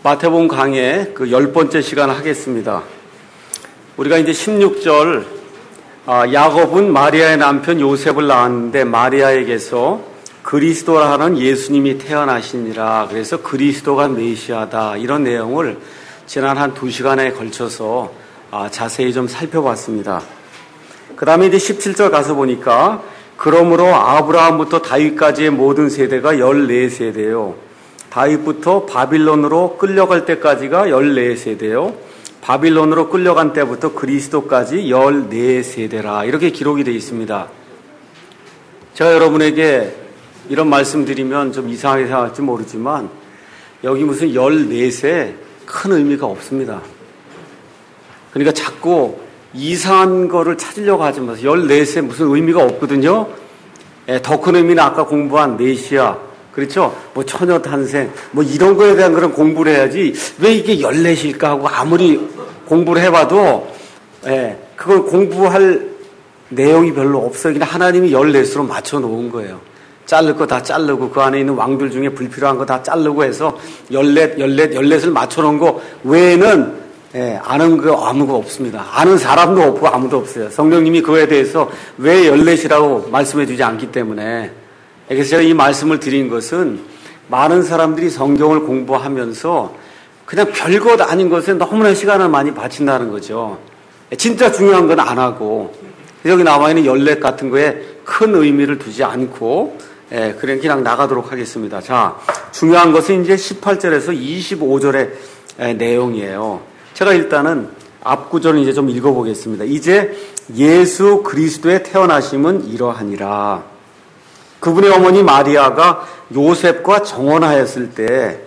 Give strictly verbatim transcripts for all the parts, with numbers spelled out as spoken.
마태복음 강의 그 열 번째 시간을 하겠습니다. 우리가 이제 십육 절, 아, 야곱은 마리아의 남편 요셉을 낳았는데 마리아에게서 그리스도라는 예수님이 태어나시니라. 그래서 그리스도가 메시아다. 이런 내용을 지난 한 두 시간에 걸쳐서 아, 자세히 좀 살펴봤습니다. 그 다음에 이제 십칠 절 가서 보니까 그러므로 아브라함부터 다윗까지의 모든 세대가 열네 세대요. 다윗부터 바빌론으로 끌려갈 때까지가 열네 세대요. 바빌론으로 끌려간 때부터 그리스도까지 열네 세대라. 이렇게 기록이 되어 있습니다. 제가 여러분에게 이런 말씀 드리면 좀 이상하게 생각할지 모르지만 여기 무슨 열네 세 큰 의미가 없습니다. 그러니까 자꾸 이상한 거를 찾으려고 하지 마세요. 열네 세 무슨 의미가 없거든요. 더 큰 의미는 아까 공부한 메시아, 그렇죠? 뭐 처녀 탄생, 뭐 이런 거에 대한 그런 공부를 해야지 왜 이게 열넷일까 하고 아무리 공부를 해봐도 예, 그걸 공부할 내용이 별로 없어요. 그냥 하나님이 열넷으로 맞춰놓은 거예요. 자를 거 다 자르고 그 안에 있는 왕들 중에 불필요한 거 다 자르고 해서 열넷, 열넷, 열넷을 맞춰놓은 거 외에는 예, 아는 거 아무거 없습니다. 아는 사람도 없고 아무도 없어요. 성령님이 그거에 대해서 왜 열넷이라고 말씀해 주지 않기 때문에. 그래서 제가 이 말씀을 드린 것은 많은 사람들이 성경을 공부하면서 그냥 별것 아닌 것에 너무나 시간을 많이 바친다는 거죠. 진짜 중요한 건 안 하고 여기 나와 있는 열넷 같은 거에 큰 의미를 두지 않고 예, 그냥 그냥 나가도록 하겠습니다. 자, 중요한 것은 이제 십팔 절에서 이십오 절의 예, 내용이에요. 제가 일단은 앞구절을 이제 좀 읽어보겠습니다. 이제 예수 그리스도의 태어나심은 이러하니라. 그분의 어머니 마리아가 요셉과 정혼하였을 때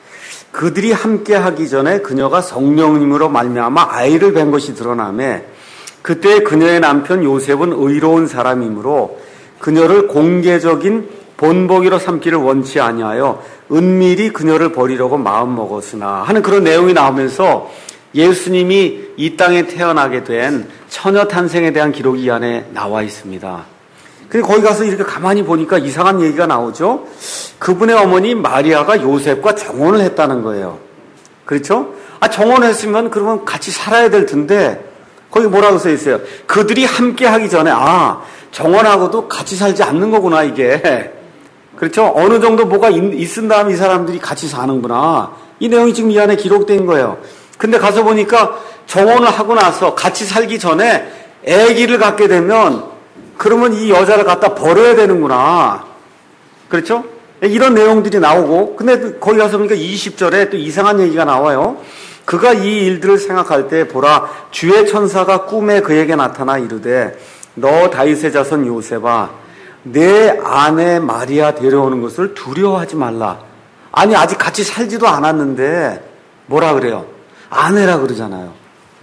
그들이 함께 하기 전에 그녀가 성령님으로 말미암아 아이를 뵌 것이 드러나매 그때 그녀의 남편 요셉은 의로운 사람이므로 그녀를 공개적인 본보기로 삼기를 원치 아니하여 은밀히 그녀를 버리려고 마음먹었으나 하는 그런 내용이 나오면서 예수님이 이 땅에 태어나게 된 처녀 탄생에 대한 기록이 이 안에 나와 있습니다. 근데 거기 가서 이렇게 가만히 보니까 이상한 얘기가 나오죠. 그분의 어머니 마리아가 요셉과 정혼을 했다는 거예요. 그렇죠? 아, 정혼했으면 그러면 같이 살아야 될 텐데 거기 뭐라고 써 있어요? 그들이 함께 하기 전에 아, 정혼하고도 같이 살지 않는 거구나 이게. 그렇죠? 어느 정도 뭐가 있은 다음에 이 사람들이 같이 사는구나. 이 내용이 지금 이 안에 기록된 거예요. 근데 가서 보니까 정혼을 하고 나서 같이 살기 전에 아기를 갖게 되면 그러면 이 여자를 갖다 버려야 되는구나. 그렇죠? 이런 내용들이 나오고, 근데 거기 가서 보니까 이십 절에 또 이상한 얘기가 나와요. 그가 이 일들을 생각할 때 보라 주의 천사가 꿈에 그에게 나타나 이르되 너 다윗의 자손 요셉아 내 아내 마리아 데려오는 것을 두려워하지 말라. 아니 아직 같이 살지도 않았는데 뭐라 그래요? 아내라 그러잖아요.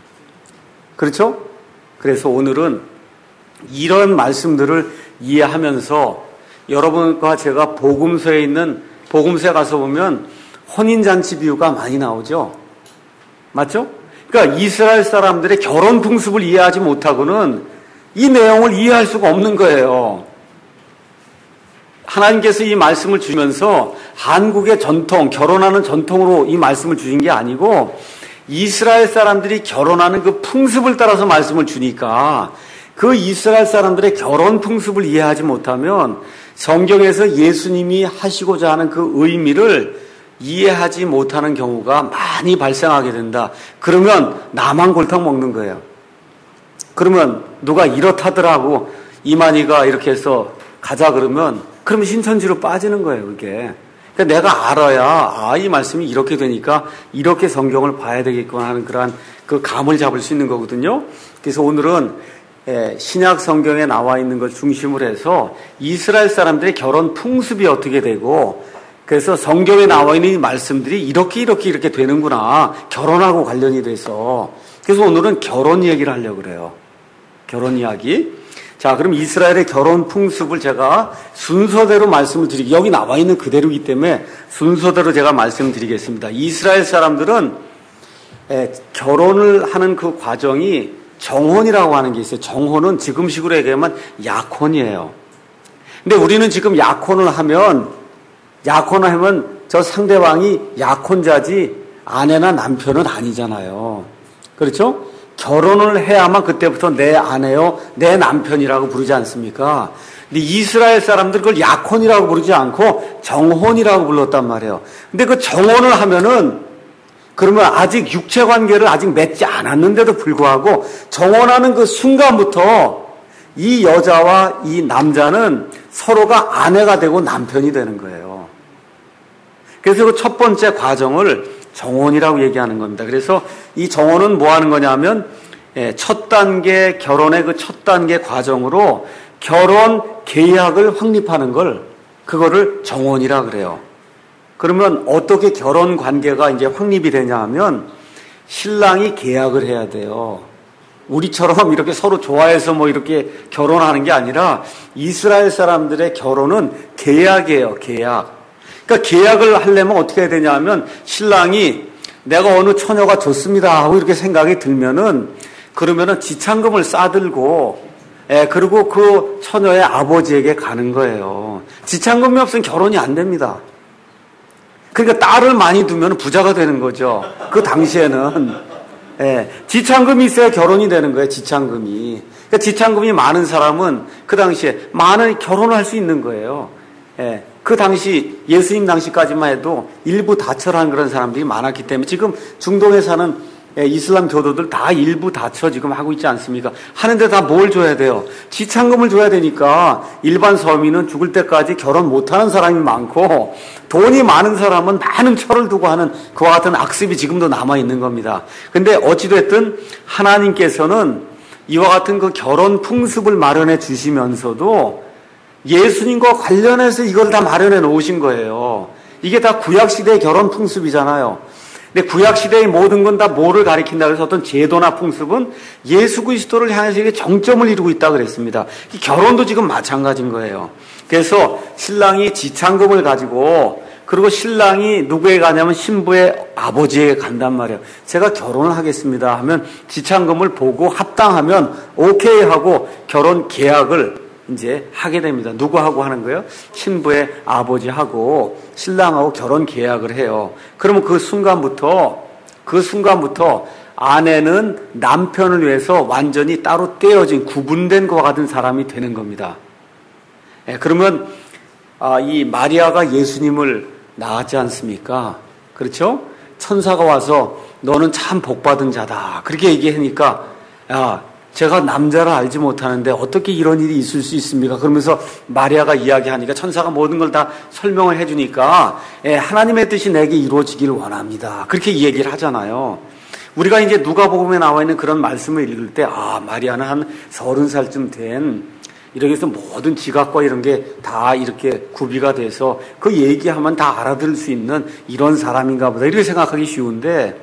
그렇죠? 그래서 오늘은 이런 말씀들을 이해하면서 여러분과 제가 복음서에 있는 복음서에 가서 보면 혼인잔치 비유가 많이 나오죠. 맞죠? 그러니까 이스라엘 사람들의 결혼 풍습을 이해하지 못하고는 이 내용을 이해할 수가 없는 거예요. 하나님께서 이 말씀을 주면서 한국의 전통, 결혼하는 전통으로 이 말씀을 주신 게 아니고 이스라엘 사람들이 결혼하는 그 풍습을 따라서 말씀을 주니까 그 이스라엘 사람들의 결혼 풍습을 이해하지 못하면 성경에서 예수님이 하시고자 하는 그 의미를 이해하지 못하는 경우가 많이 발생하게 된다. 그러면 나만 골탕 먹는 거예요. 그러면 누가 이렇다더라고 이만희가 이렇게 해서 가자 그러면 그러면 신천지로 빠지는 거예요. 그게. 그러니까 내가 알아야 아, 이 말씀이 이렇게 되니까 이렇게 성경을 봐야 되겠구나 하는 그러한 그 감을 잡을 수 있는 거거든요. 그래서 오늘은 신약 성경에 나와 있는 걸 중심으로 해서 이스라엘 사람들의 결혼 풍습이 어떻게 되고 그래서 성경에 나와 있는 이 말씀들이 이렇게 이렇게 이렇게 되는구나. 결혼하고 관련이 돼서. 그래서 오늘은 결혼 얘기를 하려고 그래요. 결혼 이야기. 자, 그럼 이스라엘의 결혼 풍습을 제가 순서대로 말씀을 드리고 여기 나와 있는 그대로이기 때문에 순서대로 제가 말씀드리겠습니다. 이스라엘 사람들은 결혼을 하는 그 과정이 정혼이라고 하는 게 있어요. 정혼은 지금식으로 얘기하면 약혼이에요. 근데 우리는 지금 약혼을 하면 약혼을 하면 저 상대방이 약혼자지 아내나 남편은 아니잖아요. 그렇죠? 결혼을 해야만 그때부터 내 아내요, 내 남편이라고 부르지 않습니까? 근데 이스라엘 사람들 그걸 약혼이라고 부르지 않고 정혼이라고 불렀단 말이에요. 근데 그 정혼을 하면은 그러면 아직 육체 관계를 아직 맺지 않았는데도 불구하고 정혼하는 그 순간부터 이 여자와 이 남자는 서로가 아내가 되고 남편이 되는 거예요. 그래서 그 첫 번째 과정을 정혼이라고 얘기하는 겁니다. 그래서 이 정혼은 뭐 하는 거냐면 첫 단계 결혼의 그 첫 단계 과정으로 결혼 계약을 확립하는 걸 그거를 정혼이라 그래요. 그러면 어떻게 결혼 관계가 이제 확립이 되냐 하면 신랑이 계약을 해야 돼요. 우리처럼 이렇게 서로 좋아해서 뭐 이렇게 결혼하는 게 아니라 이스라엘 사람들의 결혼은 계약이에요, 계약. 그러니까 계약을 하려면 어떻게 해야 되냐 하면 신랑이 내가 어느 처녀가 좋습니다 하고 이렇게 생각이 들면은 그러면은 지참금을 싸들고 예, 그리고 그 처녀의 아버지에게 가는 거예요. 지참금이 없으면 결혼이 안 됩니다. 그러니까 딸을 많이 두면 부자가 되는 거죠. 그 당시에는. 예, 지참금이 있어야 결혼이 되는 거예요, 지참금이. 그러니까 지참금이 많은 사람은 그 당시에 많은 결혼을 할 수 있는 거예요. 예, 그 당시, 예수님 당시까지만 해도 일부 다처라는 그런 사람들이 많았기 때문에 지금 중동에 사는 이슬람 교도들 다 일부 다처 지금 하고 있지 않습니까? 하는데 다 뭘 줘야 돼요? 지참금을 줘야 되니까 일반 서민은 죽을 때까지 결혼 못하는 사람이 많고 돈이 많은 사람은 많은 처를 두고 하는 그와 같은 악습이 지금도 남아있는 겁니다. 근데 어찌됐든 하나님께서는 이와 같은 그 결혼 풍습을 마련해 주시면서도 예수님과 관련해서 이걸 다 마련해 놓으신 거예요. 이게 다 구약시대의 결혼 풍습이잖아요. 근데 구약시대의 모든 건 다 뭐를 가리킨다고 해서 어떤 제도나 풍습은 예수 그리스도를 향해서 이게 정점을 이루고 있다고 그랬습니다. 결혼도 지금 마찬가지인 거예요. 그래서 신랑이 지참금을 가지고 그리고 신랑이 누구에게 가냐면 신부의 아버지에게 간단 말이에요. 제가 결혼을 하겠습니다 하면 지참금을 보고 합당하면 오케이 하고 결혼 계약을 이제 하게 됩니다. 누구하고 하는 거예요? 신부의 아버지하고 신랑하고 결혼 계약을 해요. 그러면 그 순간부터 그 순간부터 아내는 남편을 위해서 완전히 따로 떼어진 구분된 것과 같은 사람이 되는 겁니다. 예, 그러면 아, 이 마리아가 예수님을 낳았지 않습니까? 그렇죠? 천사가 와서 너는 참 복받은 자다. 그렇게 얘기하니까 야, 제가 남자를 알지 못하는데 어떻게 이런 일이 있을 수 있습니까? 그러면서 마리아가 이야기하니까 천사가 모든 걸 다 설명을 해주니까 예, 하나님의 뜻이 내게 이루어지기를 원합니다. 그렇게 얘기를 하잖아요. 우리가 이제 누가복음에 나와 있는 그런 말씀을 읽을 때 아, 마리아는 한 서른 살쯤 된 이렇게 해서 모든 지각과 이런 게 다 이렇게 구비가 돼서 그 얘기하면 다 알아들을 수 있는 이런 사람인가 보다 이렇게 생각하기 쉬운데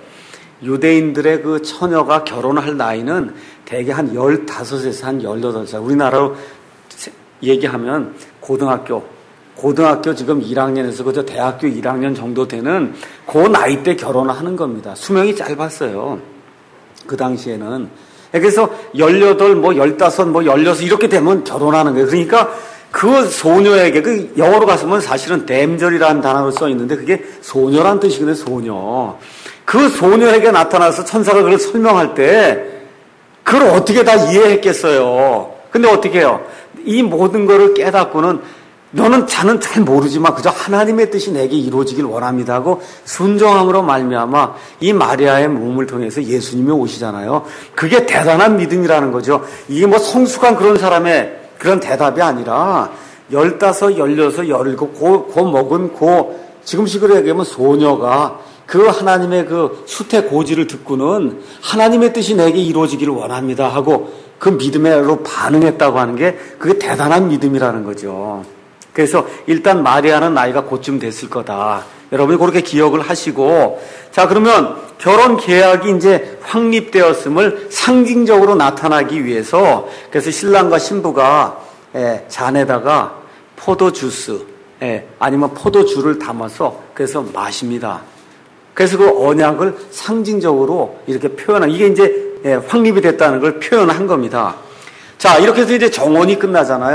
유대인들의 그 처녀가 결혼할 나이는 대개 한 열다섯에서 한 열여덟 살. 우리나라로 얘기하면 고등학교, 고등학교 지금 일 학년에서 그저 대학교 일 학년 정도 되는 그 나이 때 결혼을 하는 겁니다. 수명이 짧았어요. 그 당시에는. 그래서 열여덟, 뭐 열다섯, 뭐 열여섯 이렇게 되면 결혼하는 거예요. 그러니까 그 소녀에게, 그 영어로 갔으면 사실은 댐절이라는 단어로 써 있는데 그게 소녀란 뜻이거든요, 소녀. 그 소녀에게 나타나서 천사가 그걸 설명할 때 그걸 어떻게 다 이해했겠어요. 근데 어떻게 해요? 이 모든 거를 깨닫고는 너는 자는 잘 모르지만 그저 하나님의 뜻이 내게 이루어지길 원합니다 하고 순종함으로 말미암아 이 마리아의 몸을 통해서 예수님이 오시잖아요. 그게 대단한 믿음이라는 거죠. 이게 뭐 성숙한 그런 사람의 그런 대답이 아니라 열다섯, 열여섯, 열일곱 고, 고 먹은 고 지금식으로 얘기하면 소녀가 그 하나님의 그 수태 고지를 듣고는 하나님의 뜻이 내게 이루어지기를 원합니다 하고 그 믿음으로 반응했다고 하는 게 그게 대단한 믿음이라는 거죠. 그래서 일단 마리아는 나이가 곧쯤 됐을 거다. 여러분이 그렇게 기억을 하시고 자 그러면 결혼 계약이 이제 확립되었음을 상징적으로 나타나기 위해서 그래서 신랑과 신부가 예, 잔에다가 포도주스 예, 아니면 포도주를 담아서 그래서 마십니다. 그래서 그 언약을 상징적으로 이렇게 표현한, 이게 이제 확립이 됐다는 걸 표현한 겁니다. 자, 이렇게 해서 이제 정혼이 끝나잖아요.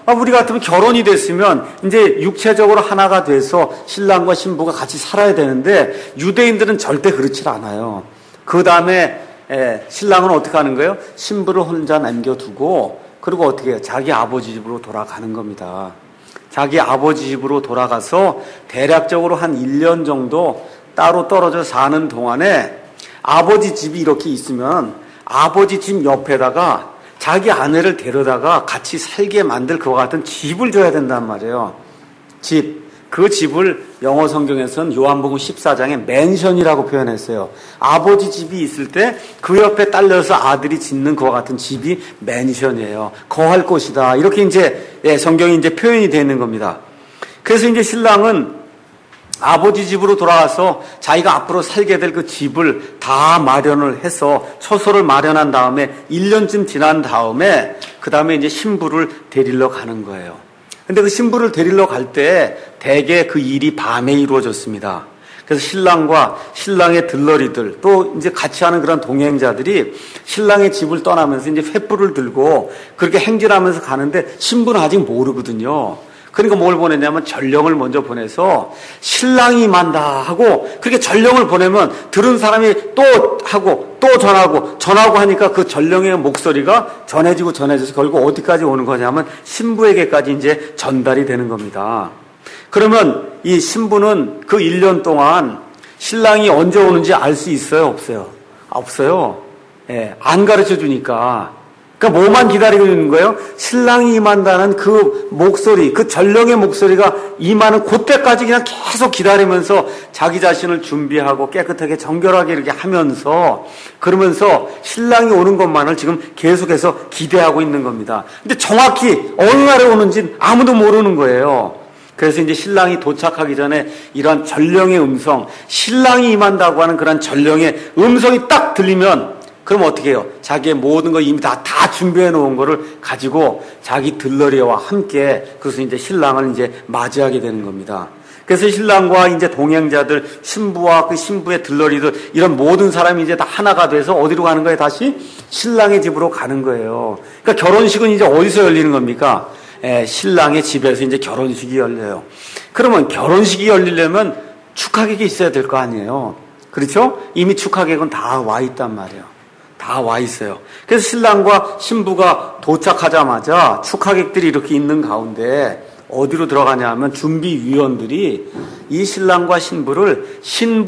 아, 우리 같으면 결혼이 됐으면 이제 육체적으로 하나가 돼서 신랑과 신부가 같이 살아야 되는데 유대인들은 절대 그렇지 않아요. 그 다음에 신랑은 어떻게 하는 거예요? 신부를 혼자 남겨두고 그리고 어떻게 해요? 자기 아버지 집으로 돌아가는 겁니다. 자기 아버지 집으로 돌아가서 대략적으로 한 일 년 정도 따로 떨어져 사는 동안에 아버지 집이 이렇게 있으면 아버지 집 옆에다가 자기 아내를 데려다가 같이 살게 만들 그와 같은 집을 줘야 된단 말이에요. 집. 그 집을 영어 성경에서는 요한복음 십사 장에 맨션이라고 표현했어요. 아버지 집이 있을 때 그 옆에 딸려서 아들이 짓는 그와 같은 집이 맨션이에요. 거할 곳이다. 이렇게 이제 성경이 이제 표현이 되어 있는 겁니다. 그래서 이제 신랑은 아버지 집으로 돌아가서 자기가 앞으로 살게 될 그 집을 다 마련을 해서 처소를 마련한 다음에 일 년쯤 지난 다음에 그 다음에 이제 신부를 데리러 가는 거예요. 근데 그 신부를 데리러 갈 때 대개 그 일이 밤에 이루어졌습니다. 그래서 신랑과 신랑의 들러리들 또 이제 같이 하는 그런 동행자들이 신랑의 집을 떠나면서 이제 횃불을 들고 그렇게 행진하면서 가는데 신부는 아직 모르거든요. 그러니까 뭘 보냈냐면 전령을 먼저 보내서 신랑이 만다 하고 그렇게 전령을 보내면 들은 사람이 또 하고 또 전하고 전하고 하니까 그 전령의 목소리가 전해지고 전해져서 결국 어디까지 오는 거냐면 신부에게까지 이제 전달이 되는 겁니다. 그러면 이 신부는 그 일 년 동안 신랑이 언제 오는지 알 수 있어요? 없어요? 없어요. 예, 안 가르쳐 주니까. 그러니까 뭐만 기다리고 있는 거예요? 신랑이 임한다는 그 목소리, 그 전령의 목소리가 임하는 그때까지 그냥 계속 기다리면서 자기 자신을 준비하고 깨끗하게 정결하게 이렇게 하면서 그러면서 신랑이 오는 것만을 지금 계속해서 기대하고 있는 겁니다. 근데 정확히 어느 날에 오는지 아무도 모르는 거예요. 그래서 이제 신랑이 도착하기 전에 이러한 전령의 음성, 신랑이 임한다고 하는 그런 전령의 음성이 딱 들리면 그럼 어떻게 해요? 자기의 모든 거 이미 다, 다 준비해 놓은 거를 가지고 자기 들러리와 함께 그래서 이제 신랑을 이제 맞이하게 되는 겁니다. 그래서 신랑과 이제 동행자들, 신부와 그 신부의 들러리들, 이런 모든 사람이 이제 다 하나가 돼서 어디로 가는 거예요? 다시 신랑의 집으로 가는 거예요. 그러니까 결혼식은 이제 어디서 열리는 겁니까? 예, 신랑의 집에서 이제 결혼식이 열려요. 그러면 결혼식이 열리려면 축하객이 있어야 될 거 아니에요. 그렇죠? 이미 축하객은 다 와 있단 말이에요. 다 와 있어요. 그래서 신랑과 신부가 도착하자마자 축하객들이 이렇게 있는 가운데 어디로 들어가냐 하면 준비위원들이 이 신랑과 신부를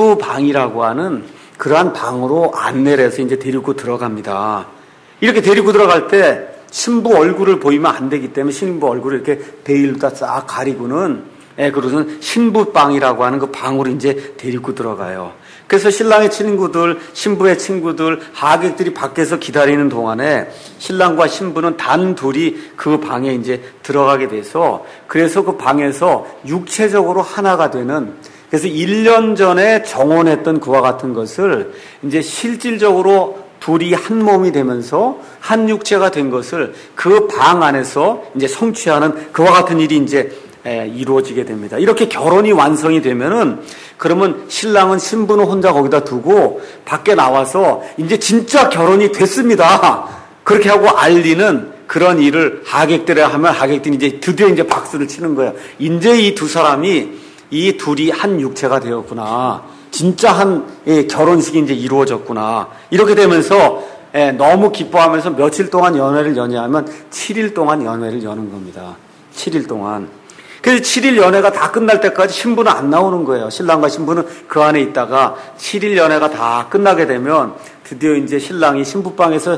신부방이라고 하는 그러한 방으로 안내를 해서 이제 데리고 들어갑니다. 이렇게 데리고 들어갈 때 신부 얼굴을 보이면 안 되기 때문에 신부 얼굴을 이렇게 베일로 다 싹 가리고는 예, 그러고는 신부방이라고 하는 그 방으로 이제 데리고 들어가요. 그래서 신랑의 친구들, 신부의 친구들, 하객들이 밖에서 기다리는 동안에 신랑과 신부는 단 둘이 그 방에 이제 들어가게 돼서 그래서 그 방에서 육체적으로 하나가 되는 그래서 일 년 전에 정혼했던 그와 같은 것을 이제 실질적으로 둘이 한 몸이 되면서 한 육체가 된 것을 그 방 안에서 이제 성취하는 그와 같은 일이 이제 이루어지게 됩니다. 이렇게 결혼이 완성이 되면은 그러면 신랑은 신부는 혼자 거기다 두고 밖에 나와서 이제 진짜 결혼이 됐습니다. 그렇게 하고 알리는 그런 일을 하객들에 하면 하객들이 이제 드디어 이제 박수를 치는 거예요. 이제 이 두 사람이 이 둘이 한 육체가 되었구나. 진짜 한 결혼식이 이제 이루어졌구나. 이렇게 되면서 너무 기뻐하면서 며칠 동안 연회를 여냐면 칠 일 동안 연회를 여는 겁니다. 칠 일 동안. 그래서 칠 일 연회가 다 끝날 때까지 신부는 안 나오는 거예요. 신랑과 신부는 그 안에 있다가 칠 일 연회가 다 끝나게 되면 드디어 이제 신랑이 신부방에서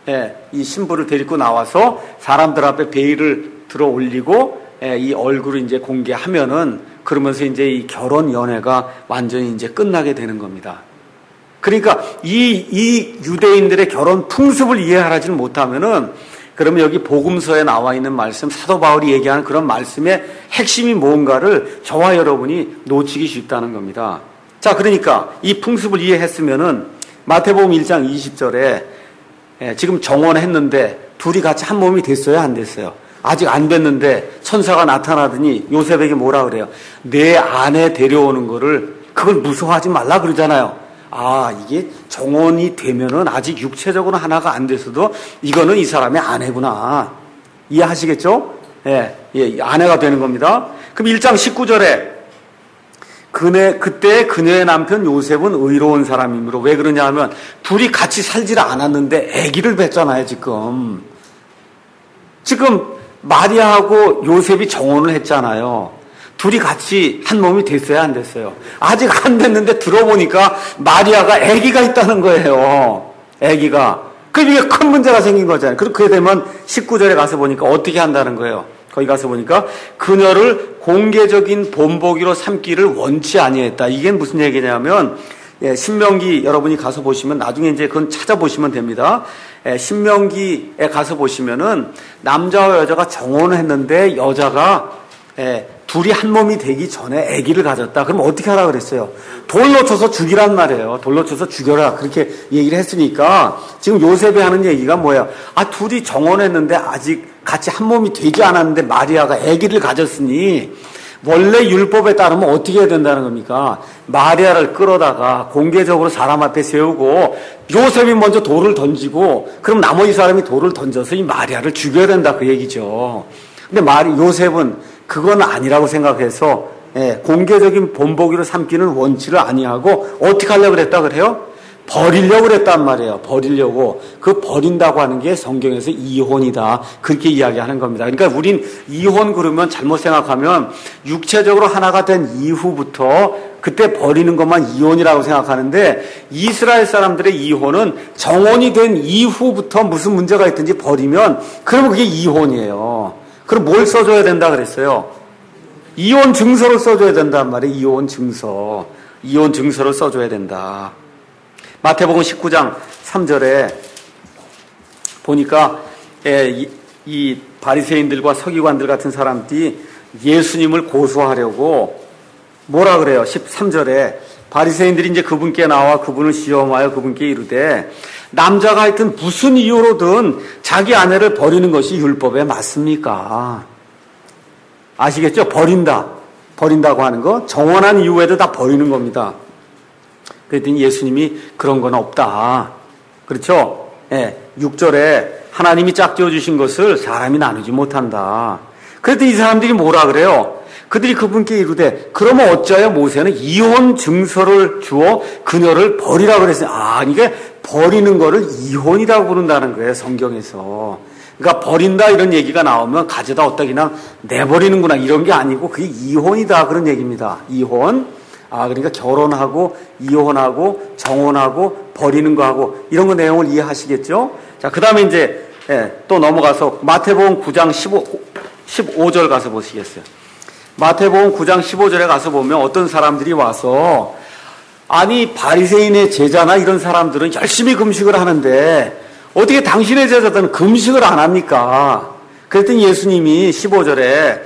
이 신부를 데리고 나와서 사람들 앞에 베일을 들어 올리고 이 얼굴을 이제 공개하면은 그러면서 이제 이 결혼 연회가 완전히 이제 끝나게 되는 겁니다. 그러니까 이, 이 유대인들의 결혼 풍습을 이해하지는 못하면은 그러면 여기 복음서에 나와 있는 말씀, 사도 바울이 얘기하는 그런 말씀의 핵심이 뭔가를 저와 여러분이 놓치기 쉽다는 겁니다. 자, 그러니까 이 풍습을 이해했으면은 마태복음 일 장 이십 절에 지금 정혼했는데 둘이 같이 한 몸이 됐어요, 안 됐어요? 아직 안 됐는데 천사가 나타나더니 요셉에게 뭐라 그래요? 내 아내 데려오는 거를 그걸 무서워하지 말라 그러잖아요. 아, 이게 정혼이 되면은 아직 육체적으로 하나가 안 돼서도 이거는 이 사람의 아내구나. 이해하시겠죠? 예, 예, 예, 아내가 되는 겁니다. 그럼 일 장 십구 절에 그네, 그때 그녀의 남편 요셉은 의로운 사람이므로, 왜 그러냐 하면 둘이 같이 살지를 않았는데 아기를 뵀잖아요, 지금. 지금 마리아하고 요셉이 정혼을 했잖아요. 둘이 같이 한 몸이 됐어요, 안 됐어요? 아직 안 됐는데 들어보니까 마리아가 아기가 있다는 거예요. 아기가. 그게 큰 문제가 생긴 거잖아요. 그렇게 되면 십구 절에 가서 보니까 어떻게 한다는 거예요. 거기 가서 보니까 그녀를 공개적인 본보기로 삼기를 원치 아니했다. 이게 무슨 얘기냐면, 예, 신명기 여러분이 가서 보시면 나중에 이제 그건 찾아보시면 됩니다. 예, 신명기에 가서 보시면은 남자와 여자가 정혼을 했는데 여자가 예, 둘이 한 몸이 되기 전에 아기를 가졌다. 그럼 어떻게 하라 그랬어요? 돌로 쳐서 죽이란 말이에요. 돌로 쳐서 죽여라. 그렇게 얘기를 했으니까 지금 요셉이 하는 얘기가 뭐예요? 아, 둘이 정혼했는데 아직 같이 한 몸이 되지 않았는데 마리아가 아기를 가졌으니 원래 율법에 따르면 어떻게 해야 된다는 겁니까? 마리아를 끌어다가 공개적으로 사람 앞에 세우고 요셉이 먼저 돌을 던지고 그럼 나머지 사람이 돌을 던져서 이 마리아를 죽여야 된다 그 얘기죠. 근데 마리 요셉은 그건 아니라고 생각해서 예, 공개적인 본보기로 삼기는 원치를 아니하고 어떻게 하려고 그랬다 그래요? 버리려고 그랬단 말이에요. 버리려고. 그 버린다고 하는 게 성경에서 이혼이다. 그렇게 이야기하는 겁니다. 그러니까 우린 이혼 그러면 잘못 생각하면 육체적으로 하나가 된 이후부터 그때 버리는 것만 이혼이라고 생각하는데 이스라엘 사람들의 이혼은 정혼이 된 이후부터 무슨 문제가 있든지 버리면 그러면 그게 이혼이에요. 그럼 뭘 써줘야 된다 그랬어요? 이혼 증서를 써줘야 된단 말이에요. 이혼 증서. 이혼 증서를 써줘야 된다. 마태복음 십구 장 삼 절에 보니까 이, 이 바리새인들과 서기관들 같은 사람들이 예수님을 고소하려고 뭐라 그래요? 십삼 절에 바리새인들이 이제 그분께 나와 그분을 시험하여 그분께 이르되 남자가 하여튼 무슨 이유로든 자기 아내를 버리는 것이 율법에 맞습니까? 아시겠죠? 버린다. 버린다고 하는 거 정원한 이후에도 다 버리는 겁니다. 그랬더니 예수님이 그런 건 없다. 그렇죠? 예, 육 절에 하나님이 짝지어 주신 것을 사람이 나누지 못한다. 그랬더니 이 사람들이 뭐라 그래요? 그들이 그분께 이르되 그러면 어찌하여 모세는 이혼 증서를 주어 그녀를 버리라 그랬어요. 아, 이게 버리는 거를 이혼이라고 부른다는 거예요, 성경에서. 그러니까 버린다 이런 얘기가 나오면 가져다 어디다 그냥 내버리는구나 이런 게 아니고 그게 이혼이다 그런 얘기입니다. 이혼. 아, 그러니까 결혼하고 이혼하고 정혼하고 버리는 거하고 이런 거 내용을 이해하시겠죠? 자, 그 다음에 이제 예, 또 넘어가서 마태복음 구 장 십오, 십오 절 가서 보시겠어요? 마태복음 구 장 십오 절에 가서 보면 어떤 사람들이 와서 아니 바리새인의 제자나 이런 사람들은 열심히 금식을 하는데 어떻게 당신의 제자들은 금식을 안 합니까? 그랬더니 예수님이 십오 절에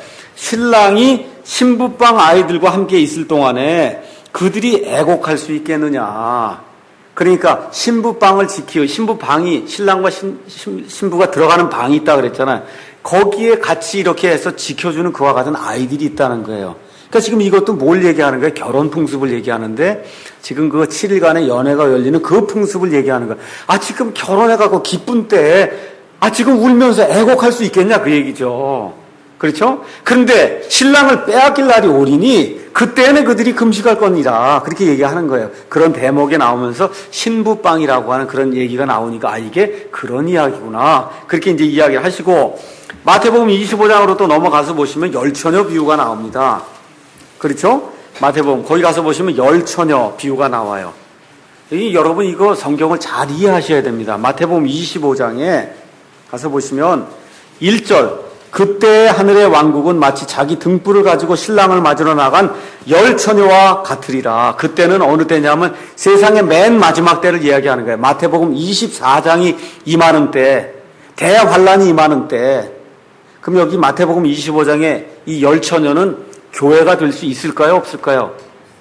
신랑이 신부방 아이들과 함께 있을 동안에 그들이 애곡할 수 있겠느냐. 그러니까 신부방을 지키고 신부방이 신랑과 신, 신, 신부가 들어가는 방이 있다 그랬잖아요. 거기에 같이 이렇게 해서 지켜주는 그와 같은 아이들이 있다는 거예요. 그러니까 지금 이것도 뭘 얘기하는 거예요? 결혼 풍습을 얘기하는데 지금 그 칠 일간의 연애가 열리는 그 풍습을 얘기하는 거예요. 아, 지금 결혼해가고 기쁜 때 아, 지금 울면서 애곡할 수 있겠냐 그 얘기죠. 그렇죠? 그런데 신랑을 빼앗길 날이 오리니 그때는 그들이 금식할 겁니다. 그렇게 얘기하는 거예요. 그런 대목에 나오면서 신부빵이라고 하는 그런 얘기가 나오니까 아, 이게 그런 이야기구나. 그렇게 이제 이야기를 하시고 마태복음 이십오 장으로 또 넘어가서 보시면 열처녀 비유가 나옵니다. 그렇죠? 마태복음 거기 가서 보시면 열처녀 비유가 나와요. 이, 여러분 이거 성경을 잘 이해하셔야 됩니다. 마태복음 이십오 장에 가서 보시면 일 절 그때 하늘의 왕국은 마치 자기 등불을 가지고 신랑을 맞으러 나간 열 처녀와 같으리라. 그때는 어느 때냐면 세상의 맨 마지막 때를 이야기하는 거예요. 마태복음 이십사 장이 임하는 때, 대환란이 임하는 때. 그럼 여기 마태복음 이십오 장에 이 열 처녀는 교회가 될 수 있을까요? 없을까요?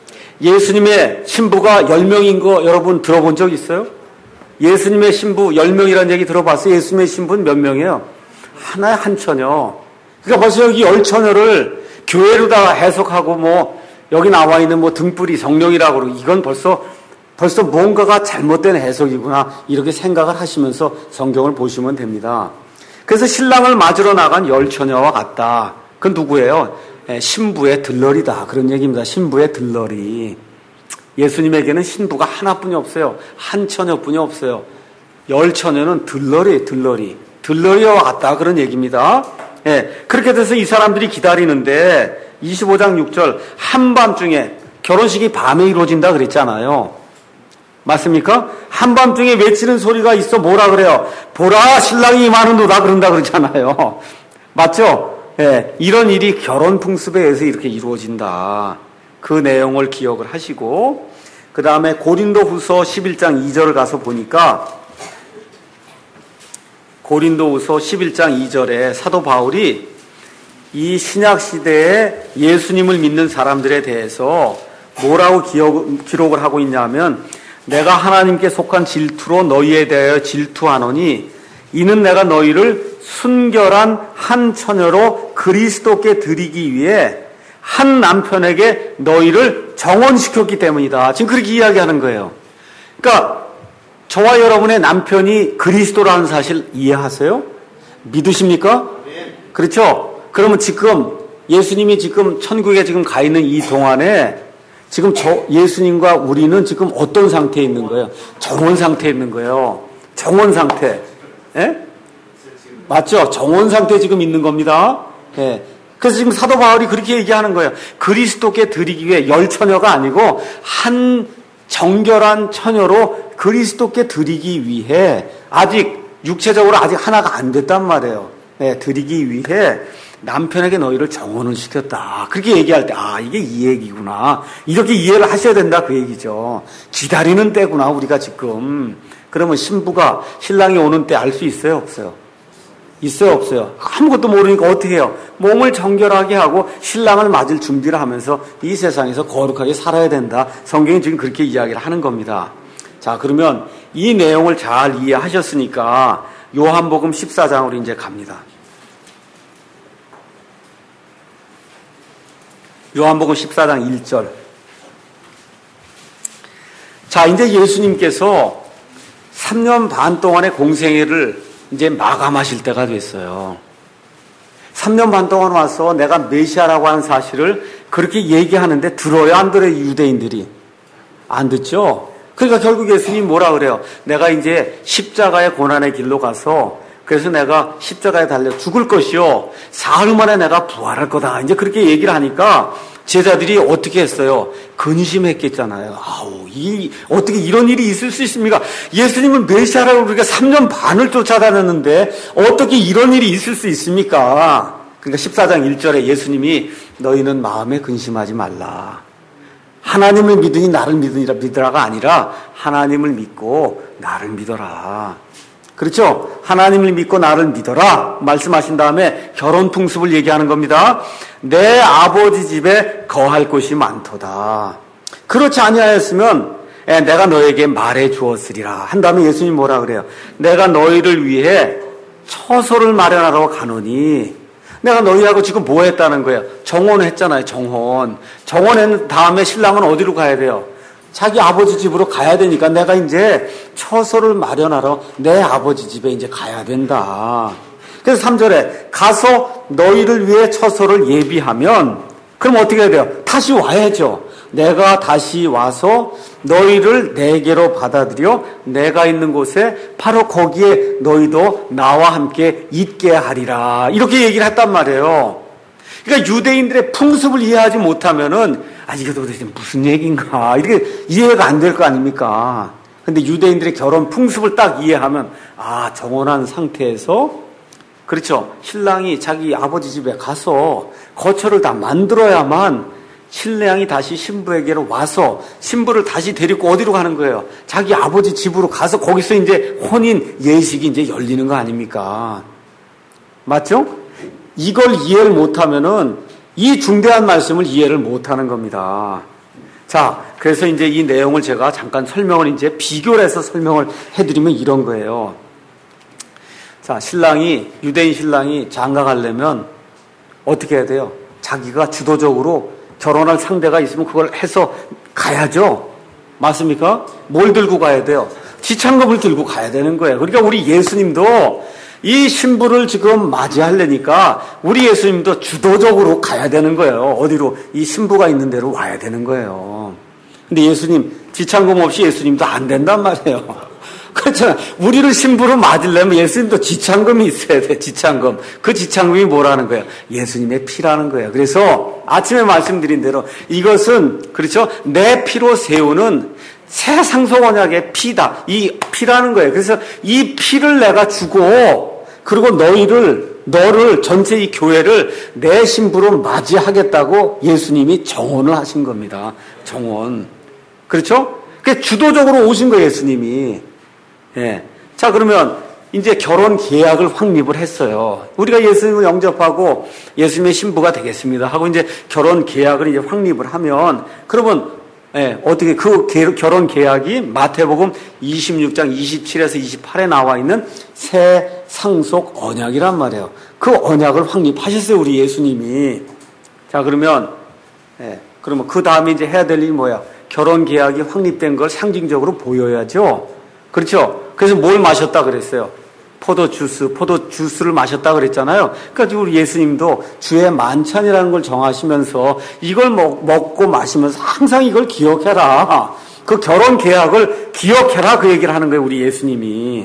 예수님의 신부가 열 명인 거 여러분 들어본 적 있어요? 예수님의 신부 열 명이라는 얘기 들어봤어요? 예수님의 신부는 몇 명이에요? 하나의 한 처녀. 그러니까 벌써 여기 열 처녀를 교회로다가 해석하고 뭐 여기 나와 있는 뭐 등불이 성령이라고 그러고 이건 벌써 벌써 뭔가가 잘못된 해석이구나 이렇게 생각을 하시면서 성경을 보시면 됩니다. 그래서 신랑을 맞으러 나간 열 처녀와 같다. 그건 누구예요? 신부의 들러리다. 그런 얘기입니다. 신부의 들러리. 예수님에게는 신부가 하나뿐이 없어요. 한 처녀뿐이 없어요. 열 처녀는 들러리, 들러리. 들러리와 같다. 그런 얘기입니다. 예, 그렇게 돼서 이 사람들이 기다리는데 이십오 장 육 절 한밤중에 결혼식이 밤에 이루어진다 그랬잖아요. 맞습니까? 한밤중에 외치는 소리가 있어. 뭐라 그래요? 보라 신랑이 임하는도다 그런다 그러잖아요. 맞죠? 예, 이런 일이 결혼 풍습에 의해서 이렇게 이루어진다. 그 내용을 기억을 하시고 그 다음에 고린도후서 십일 장 이 절을 가서 보니까 고린도후서 십일 장 이 절에 사도 바울이 이 신약 시대에 예수님을 믿는 사람들에 대해서 뭐라고 기억, 기록을 하고 있냐면 내가 하나님께 속한 질투로 너희에 대하여 질투하노니 이는 내가 너희를 순결한 한 처녀로 그리스도께 드리기 위해 한 남편에게 너희를 정혼시켰기 때문이다. 지금 그렇게 이야기하는 거예요. 그러니까 저와 여러분의 남편이 그리스도라는 사실 이해하세요? 믿으십니까? 그렇죠? 그러면 지금 예수님이 지금 천국에 지금 가 있는 이 동안에 지금 저 예수님과 우리는 지금 어떤 상태에 있는 거예요? 정혼 상태에 있는 거예요. 정혼 상태. 예? 맞죠? 정혼 상태에 지금 있는 겁니다. 예. 그래서 지금 사도 바울이 그렇게 얘기하는 거예요. 그리스도께 드리기 위해 열 처녀가 아니고 한 정결한 처녀로 그리스도께 드리기 위해 아직 육체적으로 아직 하나가 안 됐단 말이에요. 예, 드리기 위해 남편에게 너희를 정혼을 시켰다. 그렇게 얘기할 때, 아, 이게 이 얘기구나. 이렇게 이해를 하셔야 된다. 그 얘기죠. 기다리는 때구나, 우리가 지금. 그러면 신부가 신랑이 오는 때 알 수 있어요? 없어요? 있어요? 없어요? 아무것도 모르니까 어떻게 해요? 몸을 정결하게 하고 신랑을 맞을 준비를 하면서 이 세상에서 거룩하게 살아야 된다. 성경이 지금 그렇게 이야기를 하는 겁니다. 자, 그러면 이 내용을 잘 이해하셨으니까 요한복음 십사 장으로 이제 갑니다. 요한복음 십사 장 일 절. 자, 이제 예수님께서 삼 년 반 동안의 공생애를 이제 마감하실 때가 됐어요. 삼 년 반 동안 와서 내가 메시아라고 하는 사실을 그렇게 얘기하는데 들어요, 안 들어요, 유대인들이? 안 듣죠? 그러니까 결국 예수님이 뭐라 그래요? 내가 이제 십자가의 고난의 길로 가서 그래서 내가 십자가에 달려 죽을 것이요. 사흘 만에 내가 부활할 거다. 이제 그렇게 얘기를 하니까 제자들이 어떻게 했어요? 근심했겠잖아요. 아우, 이, 어떻게 이런 일이 있을 수 있습니까? 예수님은 메시아라고 우리가 삼 년 반을 쫓아다녔는데 어떻게 이런 일이 있을 수 있습니까? 그러니까 십사 장 일 절에 예수님이 너희는 마음에 근심하지 말라. 하나님을 믿으니 나를 믿으니라 믿으라가 아니라 하나님을 믿고 나를 믿어라. 그렇죠? 하나님을 믿고 나를 믿어라 말씀하신 다음에 결혼 풍습을 얘기하는 겁니다. 내 아버지 집에 거할 곳이 많도다. 그렇지 아니하였으면 내가 너에게 말해 주었으리라 한 다음에 예수님 뭐라 그래요? 내가 너희를 위해 처소를 마련하러 가노니. 내가 너희하고 지금 뭐 했다는 거예요? 정혼을 했잖아요. 정혼. 정혼한 다음에 신랑은 어디로 가야 돼요? 자기 아버지 집으로 가야 되니까 내가 이제 처소를 마련하러 내 아버지 집에 이제 가야 된다. 그래서 삼 절에 가서 너희를 위해 처소를 예비하면 그럼 어떻게 해야 돼요? 다시 와야죠. 내가 다시 와서 너희를 내게로 받아들여 내가 있는 곳에 바로 거기에 너희도 나와 함께 있게 하리라. 이렇게 얘기를 했단 말이에요. 그러니까 유대인들의 풍습을 이해하지 못하면은 아 이게 도대체 무슨 얘기인가 이렇게 이해가 안 될 거 아닙니까? 근데 유대인들의 결혼 풍습을 딱 이해하면 아 정혼한 상태에서 그렇죠. 신랑이 자기 아버지 집에 가서 거처를 다 만들어야만 신랑이 다시 신부에게로 와서 신부를 다시 데리고 어디로 가는 거예요? 자기 아버지 집으로 가서 거기서 이제 혼인 예식이 이제 열리는 거 아닙니까? 맞죠? 이걸 이해를 못하면은 이 중대한 말씀을 이해를 못하는 겁니다. 자, 그래서 이제 이 내용을 제가 잠깐 설명을 이제 비교를 해서 설명을 해드리면 이런 거예요. 자, 신랑이 유대인 신랑이 장가 가려면 어떻게 해야 돼요? 자기가 주도적으로 결혼할 상대가 있으면 그걸 해서 가야죠. 맞습니까? 뭘 들고 가야 돼요? 지창금을 들고 가야 되는 거예요. 그러니까 우리 예수님도 이 신부를 지금 맞이하려니까 우리 예수님도 주도적으로 가야 되는 거예요. 어디로? 이 신부가 있는 데로 와야 되는 거예요. 근데 예수님, 지창금 없이 예수님도 안 된단 말이에요. 그렇잖아요. 우리를 신부로 맞으려면 예수님도 지창금이 있어야 돼, 지창금. 그 지창금이 뭐라는 거예요? 예수님의 피라는 거예요. 그래서 아침에 말씀드린 대로 이것은, 그렇죠? 내 피로 세우는 새 상속 언약의 피다. 이 피라는 거예요. 그래서 이 피를 내가 주고, 그리고 너희를, 너를, 전체 이 교회를 내 신부로 맞이하겠다고 예수님이 정언을 하신 겁니다. 정언. 그렇죠? 그 주도적으로 오신 거예요, 예수님이. 예. 자, 그러면 이제 결혼 계약을 확립을 했어요. 우리가 예수님을 영접하고 예수님의 신부가 되겠습니다 하고 이제 결혼 계약을 이제 확립을 하면, 그러면 예, 어떻게 그 결혼 계약이 마태복음 이십육 장 이십칠에서 이십팔에 나와 있는 새 상속 언약이란 말이에요. 그 언약을 확립하셨어요, 우리 예수님이. 자, 그러면 예, 그러면 그 다음에 이제 해야 될 일이 뭐야? 결혼 계약이 확립된 걸 상징적으로 보여야죠. 그렇죠? 그래서 뭘 마셨다 그랬어요? 포도주스, 포도주스를 마셨다 그랬잖아요. 그러니까 우리 예수님도 주의 만찬이라는 걸 정하시면서 이걸 먹, 먹고 마시면서 항상 이걸 기억해라. 그 결혼 계약을 기억해라. 그 얘기를 하는 거예요, 우리 예수님이.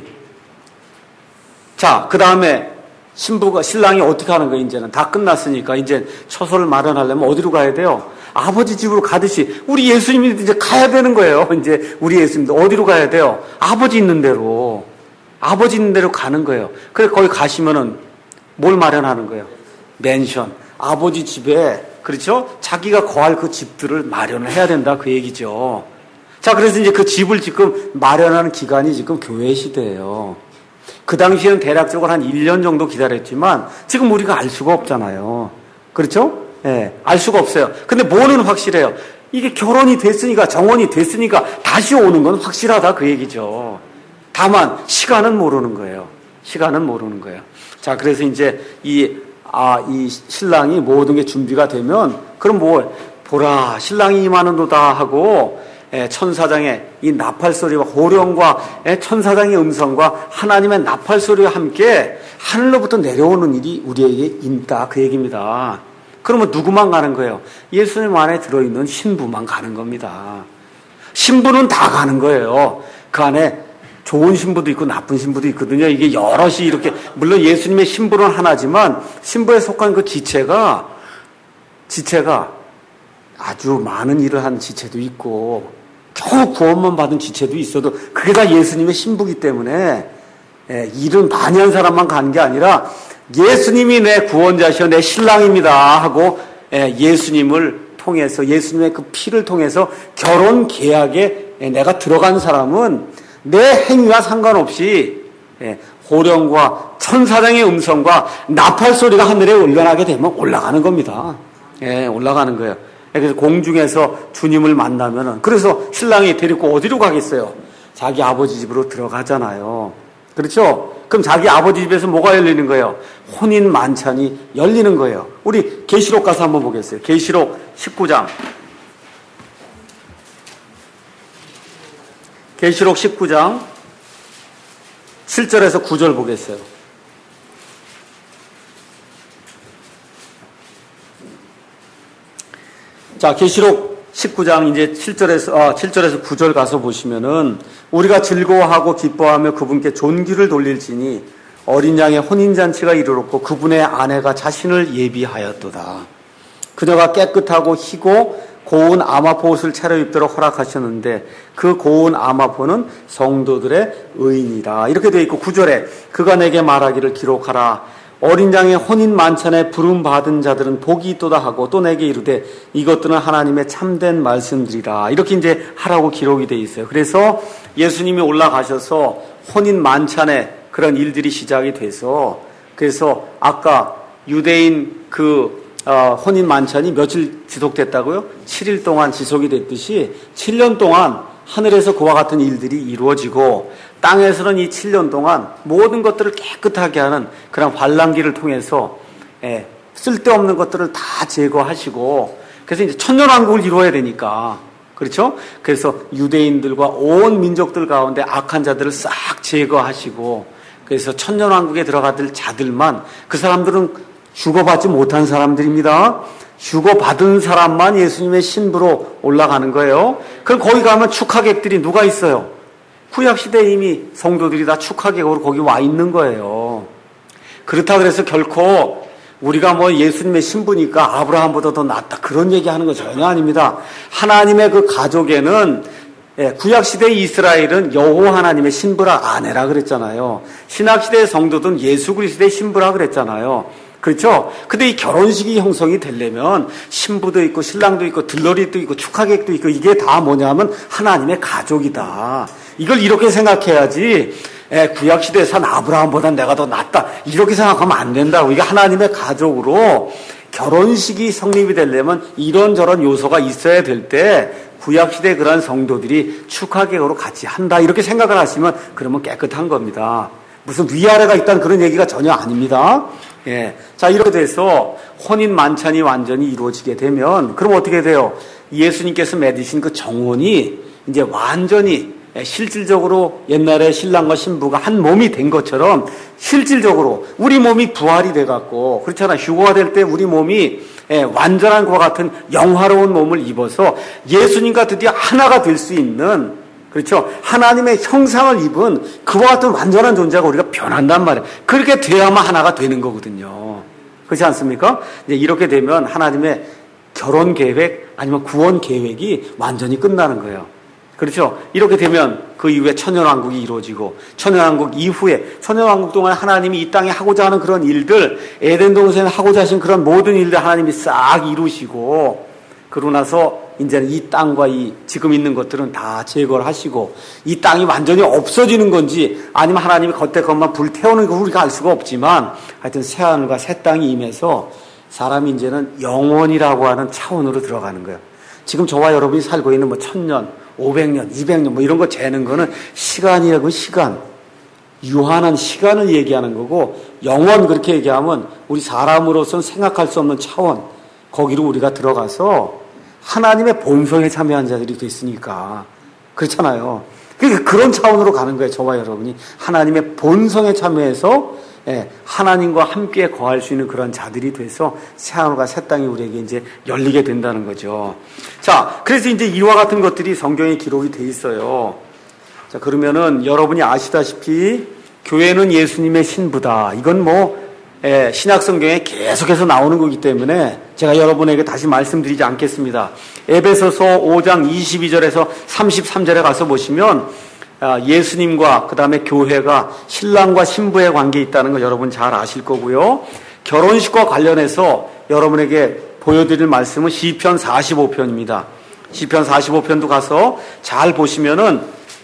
자, 그 다음에 신부가, 신랑이 어떻게 하는 거예요, 이제는? 다 끝났으니까. 이제 처소를 마련하려면 어디로 가야 돼요? 아버지 집으로 가듯이 우리 예수님이 이제 가야 되는 거예요. 이제 우리 예수님도 어디로 가야 돼요? 아버지 있는 데로. 아버지 있는 데로 가는 거예요. 그래서 거기 가시면은 뭘 마련하는 거예요? 맨션. 아버지 집에, 그렇죠? 자기가 거할 그 집들을 마련을 해야 된다. 그 얘기죠. 자, 그래서 이제 그 집을 지금 마련하는 기간이 지금 교회 시대예요. 그 당시에는 대략적으로 한 일 년 정도 기다렸지만 지금 우리가 알 수가 없잖아요. 그렇죠? 예, 네, 알 수가 없어요. 근데 뭐는 확실해요? 이게 결혼이 됐으니까, 정혼이 됐으니까 다시 오는 건 확실하다. 그 얘기죠. 다만 시간은 모르는 거예요. 시간은 모르는 거예요. 자, 그래서 이제 이, 아, 이 신랑이 모든 게 준비가 되면, 그럼 뭐, 보라, 신랑이 임하는도다 하고, 예, 천사장의 이 나팔 소리와 호령과 예, 천사장의 음성과 하나님의 나팔 소리와 함께 하늘로부터 내려오는 일이 우리에게 있다. 그 얘기입니다. 그러면 누구만 가는 거예요? 예수님 안에 들어있는 신부만 가는 겁니다. 신부는 다 가는 거예요. 그 안에 좋은 신부도 있고 나쁜 신부도 있거든요. 이게 여럿이 이렇게, 물론 예수님의 신부는 하나지만 신부에 속한 그 지체가 지체가 아주 많은 일을 한 지체도 있고 겨우 구원만 받은 지체도 있어도 그게 다 예수님의 신부기 때문에 예, 일은 많이 한 사람만 가는 게 아니라 예수님이 내 구원자시여 내 신랑입니다 하고 예, 예수님을 통해서, 예수님의 그 피를 통해서 결혼 계약에 예, 내가 들어간 사람은 내 행위와 상관없이 예, 호령과 천사장의 음성과 나팔 소리가 하늘에 올라가게 되면 올라가는 겁니다. 예, 올라가는 거예요. 그래서 공중에서 주님을 만나면은, 그래서 신랑이 데리고 어디로 가겠어요? 자기 아버지 집으로 들어가잖아요. 그렇죠? 그럼 자기 아버지 집에서 뭐가 열리는 거예요? 혼인 만찬이 열리는 거예요. 우리 계시록 가서 한번 보겠어요. 계시록 십구 장. 계시록 십구 장 칠 절에서 구 절 보겠어요. 자, 계시록 십구 장 이제 칠 절에서 아, 칠 절에서 구 절 가서 보시면은 우리가 즐거워하고 기뻐하며 그분께 존귀를 돌릴지니 어린 양의 혼인 잔치가 이르렀고 그분의 아내가 자신을 예비하였도다. 그녀가 깨끗하고 희고 고운 아마포 옷을 차려입도록 허락하셨는데 그 고운 아마포는 성도들의 의인이라. 이렇게 되어 있고 구 절에 그가 내게 말하기를 기록하라. 어린 양의 혼인 만찬에 부름 받은 자들은 복이 있도다 하고 또 내게 이르되 이것들은 하나님의 참된 말씀들이라. 이렇게 이제 하라고 기록이 되어 있어요. 그래서 예수님이 올라가셔서 혼인 만찬에 그런 일들이 시작이 돼서, 그래서 아까 유대인 그 어, 혼인 만찬이 며칠 지속됐다고요? 칠 일 동안 지속이 됐듯이 칠 년 동안 하늘에서 그와 같은 일들이 이루어지고 땅에서는 이 칠 년 동안 모든 것들을 깨끗하게 하는 그런 환란기를 통해서 예, 쓸데없는 것들을 다 제거하시고, 그래서 이제 천년왕국을 이루어야 되니까 그렇죠? 그래서 유대인들과 온 민족들 가운데 악한 자들을 싹 제거하시고 그래서 천년왕국에 들어가들 자들만 그 사람들은 휴거받지 못한 사람들입니다. 휴거받은 사람만 예수님의 신부로 올라가는 거예요. 그럼 거기 가면 축하객들이 누가 있어요? 구약시대에 이미 성도들이 다 축하객으로 거기 와 있는 거예요. 그렇다 그래서 결코 우리가 뭐 예수님의 신부니까 아브라함보다 더 낫다 그런 얘기하는 거 전혀 아닙니다. 하나님의 그 가족에는 구약시대 이스라엘은 여호와 하나님의 신부라 아내라 그랬잖아요. 신약시대의 성도들은 예수 그리스도의 신부라 그랬잖아요. 그렇죠? 근데 이 결혼식이 형성이 되려면 신부도 있고 신랑도 있고 들러리도 있고 축하객도 있고 이게 다 뭐냐면 하나님의 가족이다. 이걸 이렇게 생각해야지 에, 구약시대에 산 아브라함보다 내가 더 낫다 이렇게 생각하면 안 된다고. 이게 하나님의 가족으로 결혼식이 성립이 되려면 이런저런 요소가 있어야 될 때 구약시대 그런 성도들이 축하객으로 같이 한다 이렇게 생각을 하시면 그러면 깨끗한 겁니다. 무슨 위아래가 있다는 그런 얘기가 전혀 아닙니다. 예. 자, 이렇게 돼서 혼인 만찬이 완전히 이루어지게 되면 그럼 어떻게 돼요? 예수님께서 맺으신 그 정혼이 이제 완전히 실질적으로 옛날에 신랑과 신부가 한 몸이 된 것처럼 실질적으로 우리 몸이 부활이 돼갖고 그렇잖아. 휴거가 될 때 우리 몸이 완전한 것과 같은 영화로운 몸을 입어서 예수님과 드디어 하나가 될 수 있는 그렇죠. 하나님의 형상을 입은 그와 같은 완전한 존재가 우리가 변한단 말이에요. 그렇게 돼야만 하나가 되는 거거든요. 그렇지 않습니까? 이제 이렇게 되면 하나님의 결혼 계획 아니면 구원 계획이 완전히 끝나는 거예요. 그렇죠? 이렇게 되면 그 이후에 천년왕국이 이루어지고 천년왕국 이후에 천년왕국 동안 하나님이 이 땅에 하고자 하는 그런 일들 에덴 동산에 하고자 하신 그런 모든 일들 하나님이 싹 이루시고 그러고 나서 이제는 이 땅과 이 지금 있는 것들은 다 제거를 하시고 이 땅이 완전히 없어지는 건지 아니면 하나님이 겉에 것만 불태우는 거 우리가 알 수가 없지만 하여튼 새하늘과 새 땅이 임해서 사람이 이제는 영원이라고 하는 차원으로 들어가는 거예요. 지금 저와 여러분이 살고 있는 뭐 천년 오백 년, 이백 년 뭐 이런 거 재는 거는 시간이라고 시간, 유한한 시간을 얘기하는 거고 영원 그렇게 얘기하면 우리 사람으로서는 생각할 수 없는 차원 거기로 우리가 들어가서 하나님의 본성에 참여한 자들이 됐으니까 그렇잖아요. 그러니까 그런 차원으로 가는 거예요. 저와 여러분이 하나님의 본성에 참여해서 예, 하나님과 함께 거할 수 있는 그런 자들이 돼서 새하늘과 새 땅이 우리에게 이제 열리게 된다는 거죠. 자, 그래서 이제 이와 같은 것들이 성경에 기록이 돼 있어요. 자, 그러면은 여러분이 아시다시피 교회는 예수님의 신부다. 이건 뭐 예, 신약 성경에 계속해서 나오는 거기 때문에 제가 여러분에게 다시 말씀드리지 않겠습니다. 에베소서 오 장 이십이 절에서 삼십삼 절에 가서 보시면 예수님과 그 다음에 교회가 신랑과 신부의 관계에 있다는 거 여러분 잘 아실 거고요. 결혼식과 관련해서 여러분에게 보여드릴 말씀은 시편 사십오 편입니다. 시편 사십오 편도 가서 잘 보시면은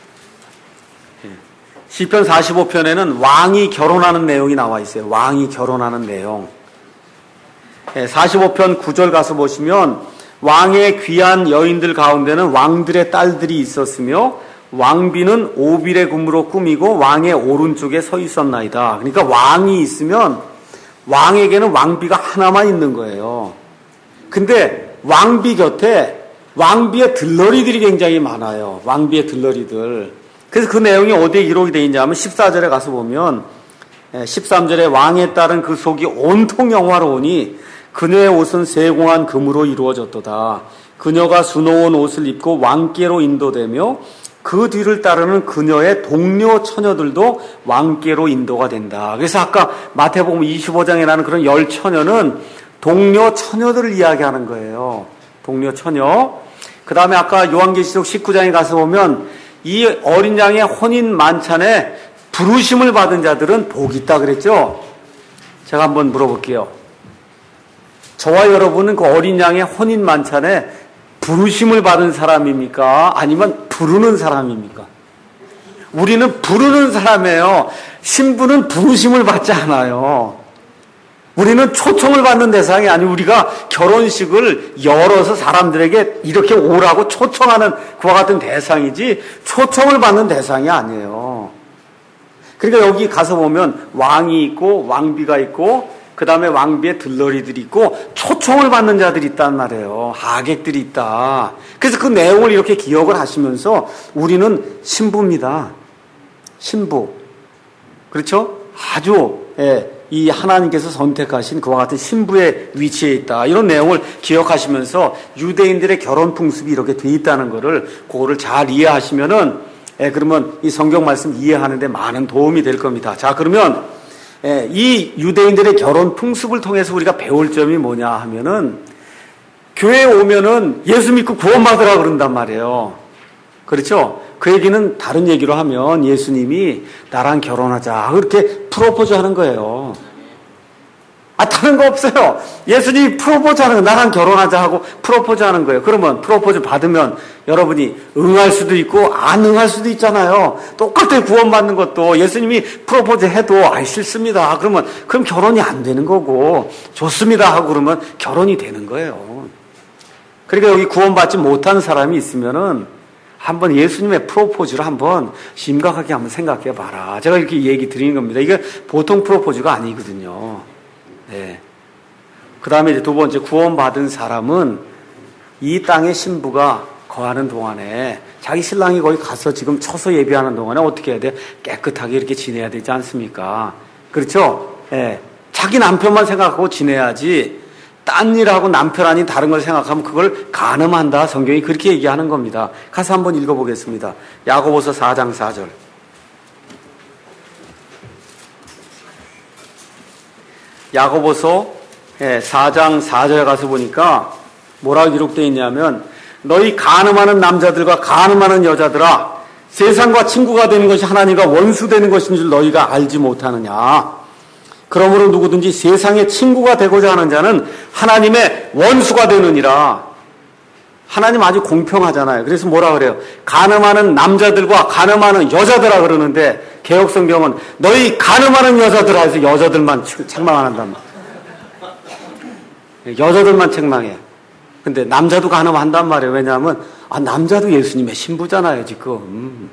시편 사십오 편에는 왕이 결혼하는 내용이 나와 있어요. 왕이 결혼하는 내용. 사십오 편 구 절 가서 보시면 왕의 귀한 여인들 가운데는 왕들의 딸들이 있었으며 왕비는 오빌의 금으로 꾸미고 왕의 오른쪽에 서 있었나이다. 그러니까 왕이 있으면 왕에게는 왕비가 하나만 있는 거예요. 근데 왕비 곁에 왕비의 들러리들이 굉장히 많아요. 왕비의 들러리들. 그래서 그 내용이 어디에 기록이 되어 있냐면 십사 절에 가서 보면 십삼 절에 왕에 따른 그 속이 온통 영화로우니 그녀의 옷은 세공한 금으로 이루어졌도다. 그녀가 수놓은 옷을 입고 왕께로 인도되며 그 뒤를 따르는 그녀의 동료 처녀들도 왕께로 인도가 된다. 그래서 아까 마태복음 이십오 장에 나는 그런 열 처녀는 동료 처녀들을 이야기하는 거예요. 동료 처녀. 그 다음에 아까 요한계시록 십구 장에 가서 보면 이 어린 양의 혼인 만찬에 부르심을 받은 자들은 복이 있다 그랬죠? 제가 한번 물어볼게요. 저와 여러분은 그 어린 양의 혼인 만찬에 부르심을 받은 사람입니까? 아니면 부르는 사람입니까? 우리는 부르는 사람이에요. 신부는 부르심을 받지 않아요. 우리는 초청을 받는 대상이 아니고 우리가 결혼식을 열어서 사람들에게 이렇게 오라고 초청하는 그와 같은 대상이지 초청을 받는 대상이 아니에요. 그러니까 여기 가서 보면 왕이 있고 왕비가 있고 그 다음에 왕비의 들러리들이 있고 초청을 받는 자들이 있단 말이에요. 하객들이 있다. 그래서 그 내용을 이렇게 기억을 하시면서 우리는 신부입니다. 신부. 그렇죠? 아주 예, 이 하나님께서 선택하신 그와 같은 신부의 위치에 있다. 이런 내용을 기억하시면서 유대인들의 결혼 풍습이 이렇게 돼 있다는 거를 그거를 잘 이해하시면은 예, 그러면 이 성경 말씀 이해하는 데 많은 도움이 될 겁니다. 자, 그러면 예, 이 유대인들의 결혼 풍습을 통해서 우리가 배울 점이 뭐냐 하면은 교회에 오면은 예수 믿고 구원받으라 그런단 말이에요. 그렇죠? 그 얘기는 다른 얘기로 하면 예수님이 나랑 결혼하자 그렇게 프로포즈 하는 거예요. 아, 다른 거 없어요. 예수님이 프로포즈 하는 거, 나랑 결혼하자 하고 프로포즈 하는 거예요. 그러면 프로포즈 받으면 여러분이 응할 수도 있고 안 응할 수도 있잖아요. 똑같아. 구원받는 것도 예수님이 프로포즈 해도 아이 싫습니다. 그러면 그럼 결혼이 안 되는 거고 좋습니다 하고 그러면 결혼이 되는 거예요. 그러니까 여기 구원받지 못한 사람이 있으면은 한번 예수님의 프로포즈를 한번 심각하게 한번 생각해 봐라. 제가 이렇게 얘기 드리는 겁니다. 이게 보통 프로포즈가 아니거든요. 네. 그 다음에 이제 두 번째, 구원받은 사람은 이 땅의 신부가 거하는 동안에 자기 신랑이 거기 가서 지금 처서 예배하는 동안에 어떻게 해야 돼? 깨끗하게 이렇게 지내야 되지 않습니까? 그렇죠? 예. 자기 남편만 생각하고 지내야지 딴 일하고 남편 아닌 다른 걸 생각하면 그걸 간음한다. 성경이 그렇게 얘기하는 겁니다. 가서 한번 읽어보겠습니다. 야고보서 사 장 사 절. 야고보서 사 장 사 절에 가서 보니까 뭐라고 기록되어 있냐면 너희 간음하는 남자들과 간음하는 여자들아 세상과 친구가 되는 것이 하나님과 원수되는 것인 줄 너희가 알지 못하느냐. 그러므로 누구든지 세상의 친구가 되고자 하는 자는 하나님의 원수가 되느니라. 하나님 아주 공평하잖아요. 그래서 뭐라 그래요? 간음하는 남자들과 간음하는 여자들아 그러는데 개혁성경은 너희 간음하는 여자들아 해서 여자들만 책망 안 한단 말이에요. 여자들만 책망해. 근데 남자도 간음한단 말이에요. 왜냐하면 아, 남자도 예수님의 신부잖아요 지금. 음.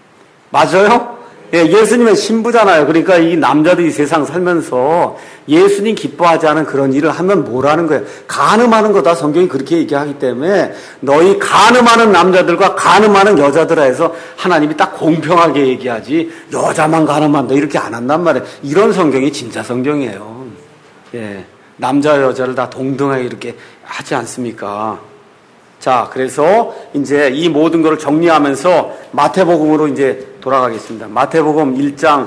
맞아요? 예, 예수님의 신부잖아요. 그러니까 이 남자도 이 세상 살면서 예수님 기뻐하지 않은 그런 일을 하면 뭐라는 거예요? 간음하는 거다. 성경이 그렇게 얘기하기 때문에 너희 간음하는 남자들과 간음하는 여자들아 해서 하나님이 딱 공평하게 얘기하지 여자만 간음한다 이렇게 안 한단 말이에요. 이런 성경이 진짜 성경이에요. 예, 남자 여자를 다 동등하게 이렇게 하지 않습니까? 자, 그래서 이제 이 모든 것을 정리하면서 마태복음으로 이제 돌아가겠습니다. 마태복음 일 장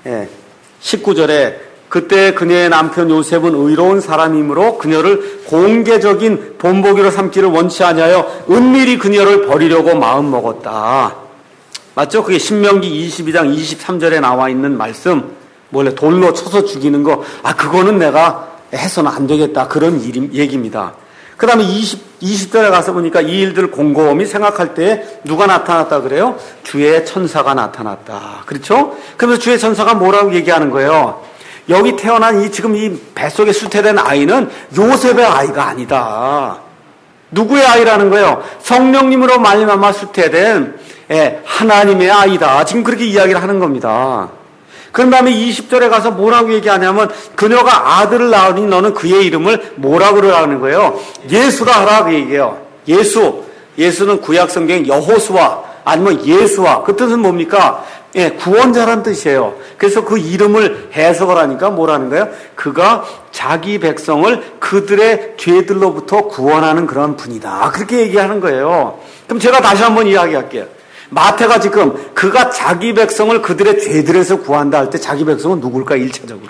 십구 절에 그때 그녀의 남편 요셉은 의로운 사람이므로 그녀를 공개적인 본보기로 삼기를 원치 아니하여 은밀히 그녀를 버리려고 마음먹었다. 맞죠? 그게 신명기 이십이 장 이십삼 절에 나와 있는 말씀. 원래 돌로 쳐서 죽이는 거. 아, 그거는 내가 해서는 안 되겠다. 그런 일, 얘기입니다. 그 다음에 이십, 이십 절에 가서 보니까 이 일들을 곰곰이 생각할 때 누가 나타났다 그래요? 주의 천사가 나타났다. 그렇죠? 그래서 주의 천사가 뭐라고 얘기하는 거예요? 여기 태어난 이 지금 이 뱃속에 수태된 아이는 요셉의 아이가 아니다. 누구의 아이라는 거예요? 성령님으로 말미암아 수태된 하나님의 아이다. 지금 그렇게 이야기를 하는 겁니다. 그런 다음에 이십 절에 가서 뭐라고 얘기하냐면 그녀가 아들을 낳으니 너는 그의 이름을 뭐라고 그러라는 거예요? 예수라 하라 그 얘기해요. 예수. 예수는 구약 성경 여호수아 아니면 예수아. 그 뜻은 뭡니까? 예, 구원자란 뜻이에요. 그래서 그 이름을 해석을 하니까 뭐라는 거예요? 그가 자기 백성을 그들의 죄들로부터 구원하는 그런 분이다. 그렇게 얘기하는 거예요. 그럼 제가 다시 한번 이야기할게요. 마태가 지금 그가 자기 백성을 그들의 죄들에서 구한다 할 때 자기 백성은 누굴까? 일차적으로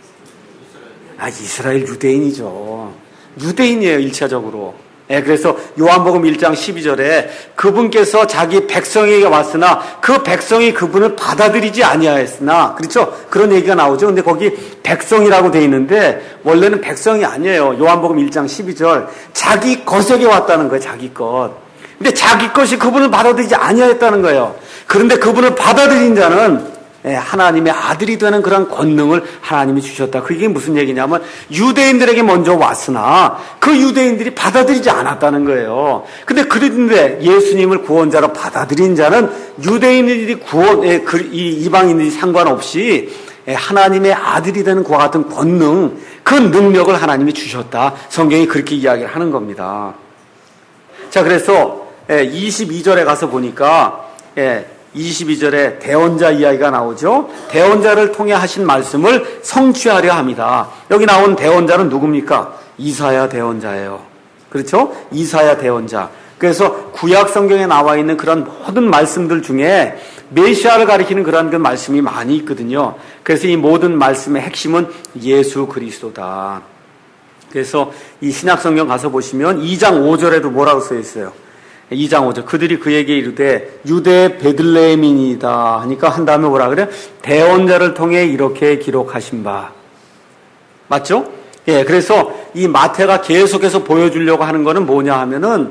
아, 이스라엘 유대인이죠. 유대인이에요 일차적으로. 예, 그래서 요한복음 일 장 십이 절에 그분께서 자기 백성에게 왔으나 그 백성이 그분을 받아들이지 아니하였으나, 그렇죠? 그런 얘기가 나오죠. 근데 거기 백성이라고 돼 있는데 원래는 백성이 아니에요. 요한복음 일 장 십이 절 자기 것에게 왔다는 거예요. 자기 것. 근데 자기 것이 그분을 받아들이지 아니하였다는 거예요. 그런데 그분을 받아들인 자는 하나님의 아들이 되는 그런 권능을 하나님이 주셨다. 그게 무슨 얘기냐면 유대인들에게 먼저 왔으나 그 유대인들이 받아들이지 않았다는 거예요. 근데 그런데 예수님을 구원자로 받아들인 자는 유대인들이 구원, 이 이방인들이 상관없이 하나님의 아들이 되는 그와 같은 권능, 그 능력을 하나님이 주셨다. 성경이 그렇게 이야기를 하는 겁니다. 자, 그래서 이십이 절에 가서 보니까 이십이 절에 대언자 이야기가 나오죠. 대언자를 통해 하신 말씀을 성취하려 합니다. 여기 나온 대언자는 누굽니까? 이사야 대언자예요. 그렇죠? 이사야 대언자. 그래서 구약 성경에 나와 있는 그런 모든 말씀들 중에 메시아를 가리키는 그런 그 말씀이 많이 있거든요. 그래서 이 모든 말씀의 핵심은 예수 그리스도다. 그래서 이 신약 성경 가서 보시면 이 장 오 절에도 뭐라고 써 있어요? 이 장 오 절. 그들이 그에게 이르되 유대 베들레헴이니이다 하니까 한 다음에 뭐라 그래요? 대언자를 통해 이렇게 기록하신 바. 맞죠? 예, 그래서 이 마태가 계속해서 보여주려고 하는 거는 뭐냐 하면은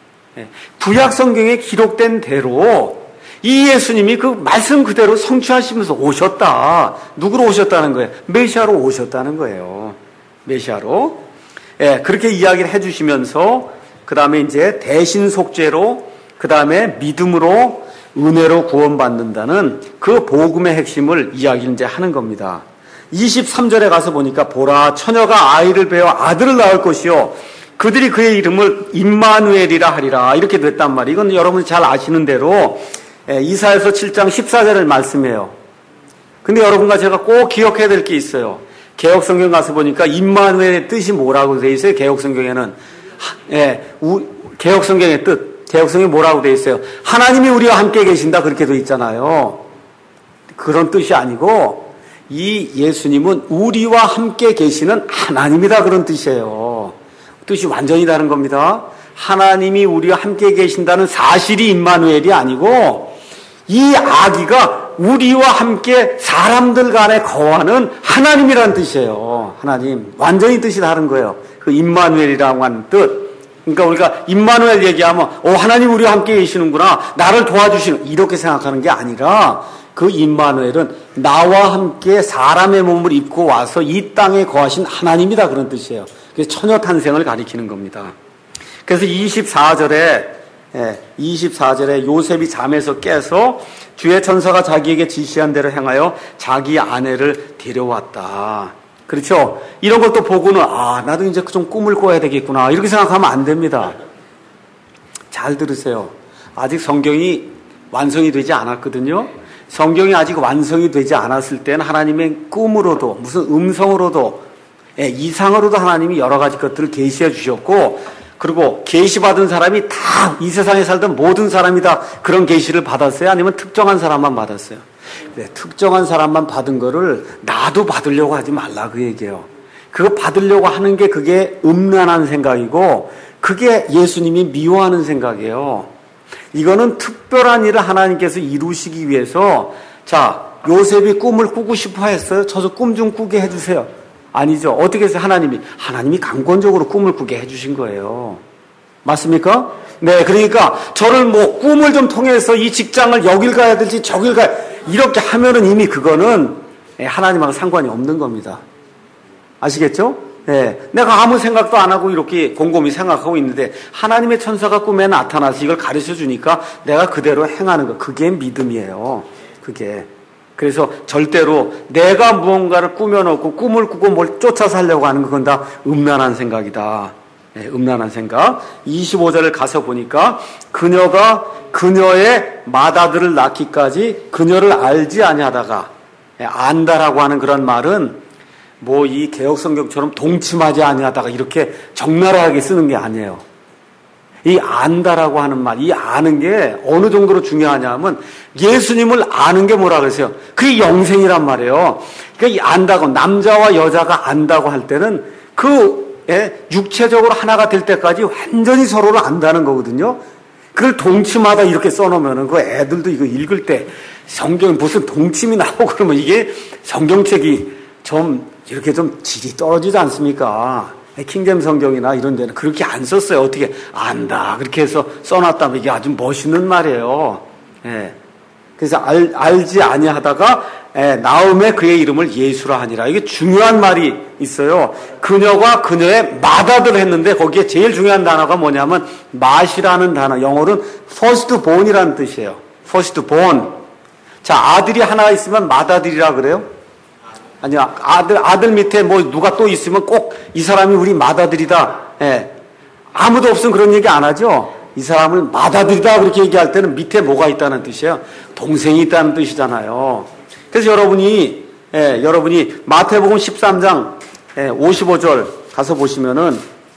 구약 성경에 기록된 대로 이 예수님이 그 말씀 그대로 성취하시면서 오셨다. 누구로 오셨다는 거예요? 메시아로 오셨다는 거예요. 메시아로. 예, 그렇게 이야기를 해주시면서 그 다음에 이제 대신 속죄로, 그 다음에 믿음으로, 은혜로 구원받는다는 그 복음의 핵심을 이야기를 이제 하는 겁니다. 이십삼 절에 가서 보니까 보라 처녀가 아이를 베어 아들을 낳을 것이요 그들이 그의 이름을 임마누엘이라 하리라 이렇게 됐단 말이에요. 이건 여러분이 잘 아시는 대로 이사야서 칠 장 십사 절을 말씀해요. 근데 여러분과 제가 꼭 기억해야 될 게 있어요. 개역성경 가서 보니까 임마누엘의 뜻이 뭐라고 되어 있어요? 개역성경에는 예, 개역성경의 뜻 개역성경에 뭐라고 되어 있어요? 하나님이 우리와 함께 계신다 그렇게 되어 있잖아요. 그런 뜻이 아니고 이 예수님은 우리와 함께 계시는 하나님이다 그런 뜻이에요. 뜻이 완전히 다른 겁니다. 하나님이 우리와 함께 계신다는 사실이 임마누엘이 아니고 이 아기가 우리와 함께 사람들 간에 거하는 하나님이라는 뜻이에요. 하나님. 완전히 뜻이 다른 거예요. 그 임마누엘이라고 하는 뜻. 그러니까 우리가 임마누엘 얘기하면 어 하나님 우리와 함께 계시는구나. 나를 도와주시는 이렇게 생각하는 게 아니라 그 임마누엘은 나와 함께 사람의 몸을 입고 와서 이 땅에 거하신 하나님이다 그런 뜻이에요. 그래서 처녀 탄생을 가리키는 겁니다. 그래서 이십사 절에 이십사 절에 요셉이 잠에서 깨서 주의 천사가 자기에게 지시한 대로 행하여 자기 아내를 데려왔다. 그렇죠? 이런 것도 보고는 아 나도 이제 좀 꿈을 꿔야 되겠구나 이렇게 생각하면 안 됩니다. 잘 들으세요. 아직 성경이 완성이 되지 않았거든요. 성경이 아직 완성이 되지 않았을 때는 하나님의 꿈으로도 무슨 음성으로도 이상으로도 하나님이 여러 가지 것들을 계시해 주셨고 그리고 계시받은 사람이 다 이 세상에 살던 모든 사람이 다 그런 계시를 받았어요? 아니면 특정한 사람만 받았어요? 네, 특정한 사람만 받은 거를 나도 받으려고 하지 말라 그 얘기예요. 그거 받으려고 하는 게 그게 음란한 생각이고 그게 예수님이 미워하는 생각이에요. 이거는 특별한 일을 하나님께서 이루시기 위해서 자 요셉이 꿈을 꾸고 싶어 했어요. 저도 꿈 좀 꾸게 해주세요. 아니죠. 어떻게 해서 하나님이 하나님이 강권적으로 꿈을 꾸게 해주신 거예요. 맞습니까? 네, 그러니까 저를 뭐 꿈을 좀 통해서 이 직장을 여길 가야 될지 저길 가야 이렇게 하면은 이미 그거는 하나님하고 상관이 없는 겁니다. 아시겠죠? 네, 내가 아무 생각도 안 하고 이렇게 곰곰이 생각하고 있는데 하나님의 천사가 꿈에 나타나서 이걸 가르쳐 주니까 내가 그대로 행하는 거 그게 믿음이에요. 그게. 그래서 절대로 내가 무언가를 꾸며놓고 꿈을 꾸고 뭘 쫓아 살려고 하는 건 다 음란한 생각이다. 네, 음란한 생각. 이십오 절을 가서 보니까 그녀가 그녀의 맏아들을 낳기까지 그녀를 알지 아니하다가 네, 안다라고 하는 그런 말은 뭐 이 개역성경처럼 동침하지 아니하다가 이렇게 적나라하게 쓰는 게 아니에요. 이 안다라고 하는 말, 이 아는 게 어느 정도로 중요하냐면 예수님을 아는 게 뭐라 그랬어요? 그게 영생이란 말이에요. 그러니까 이 안다고 남자와 여자가 안다고 할 때는 그 예, 육체적으로 하나가 될 때까지 완전히 서로를 안다는 거거든요. 그걸 동침하다 이렇게 써놓으면은 그 애들도 이거 읽을 때 성경 무슨 동침이 나오고 그러면 이게 성경책이 좀 이렇게 좀 질이 떨어지지 않습니까? 킹잼 성경이나 이런 데는 그렇게 안 썼어요. 어떻게 안다 그렇게 해서 써놨다면 이게 아주 멋있는 말이에요. 예. 그래서 알, 알지 아니하다가 예, 나음에 그의 이름을 예수라 하니라. 이게 중요한 말이 있어요. 그녀가 그녀의 맏아들을 했는데 거기에 제일 중요한 단어가 뭐냐면 맏이라는 단어. 영어로는 first born이라는 뜻이에요. first born. 자, 아들이 하나 있으면 맏아들이라 그래요? 아니, 아들, 아들 밑에 뭐 누가 또 있으면 꼭 이 사람이 우리 맏아들이다. 예. 아무도 없으면 그런 얘기 안 하죠? 이 사람을 맏아들이다 그렇게 얘기할 때는 밑에 뭐가 있다는 뜻이에요? 동생이 있다는 뜻이잖아요. 그래서 여러분이, 예, 여러분이 마태복음 십삼 장 예, 오십오 절 가서 보시면은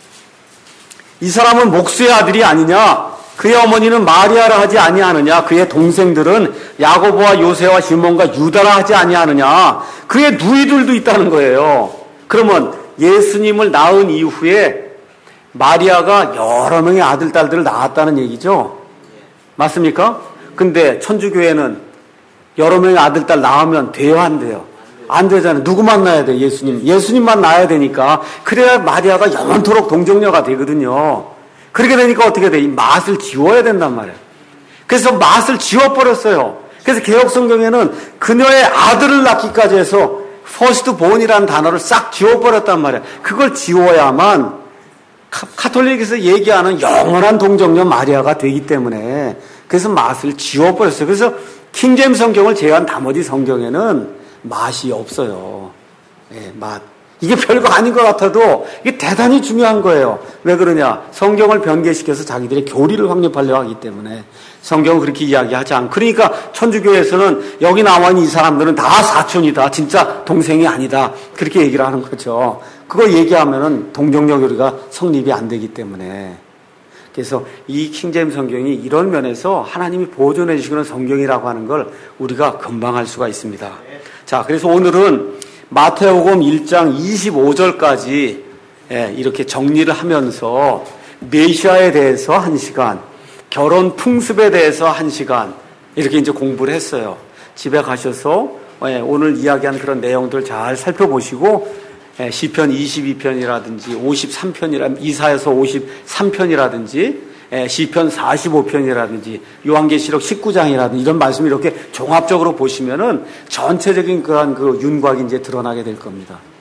이 사람은 목수의 아들이 아니냐? 그의 어머니는 마리아라 하지 아니하느냐? 그의 동생들은 야고보와 요새와 시몬과 유다라 하지 아니하느냐? 그의 누이들도 있다는 거예요. 그러면 예수님을 낳은 이후에 마리아가 여러 명의 아들, 딸들을 낳았다는 얘기죠? 맞습니까? 근데 천주교회는 여러 명의 아들, 딸 낳으면 돼요, 안 돼요? 안 되잖아요. 누구만 낳아야 돼, 예수님. 예수님만 낳아야 되니까. 그래야 마리아가 영원토록 동정녀가 되거든요. 그렇게 되니까 어떻게 돼? 이 맛을 지워야 된단 말이에요. 그래서 맛을 지워버렸어요. 그래서 개혁성경에는 그녀의 아들을 낳기까지 해서 first born이라는 단어를 싹 지워버렸단 말이에요. 그걸 지워야만 카톨릭에서 얘기하는 영원한 동정녀 마리아가 되기 때문에 그래서 맛을 지워버렸어요. 그래서 킹제임스 성경을 제외한 나머지 성경에는 맛이 없어요. 예, 맛. 이게 별거 아닌 것 같아도 이게 대단히 중요한 거예요. 왜 그러냐? 성경을 변개시켜서 자기들의 교리를 확립하려고 하기 때문에 성경은 그렇게 이야기하지 않고. 그러니까 천주교에서는 여기 나와 있는 이 사람들은 다 사촌이다. 진짜 동생이 아니다. 그렇게 얘기를 하는 거죠. 그거 얘기하면은 동정녀 교리가 성립이 안 되기 때문에. 그래서 이 킹제임스 성경이 이런 면에서 하나님이 보존해 주시는 성경이라고 하는 걸 우리가 금방 알 수가 있습니다. 자, 그래서 오늘은 마태복음 일 장 이십오 절까지 이렇게 정리를 하면서 메시아에 대해서 한 시간, 결혼 풍습에 대해서 한 시간 이렇게 이제 공부를 했어요. 집에 가셔서 오늘 이야기한 그런 내용들 잘 살펴보시고 시편 이십이 편이라든지 오십삼 편이라 이사야서 오십삼 편이라든지 시편 사십오 편이라든지 요한계시록 십구 장이라든지 이런 말씀을 이렇게 종합적으로 보시면은 전체적인 그런 그 윤곽이 이제 드러나게 될 겁니다.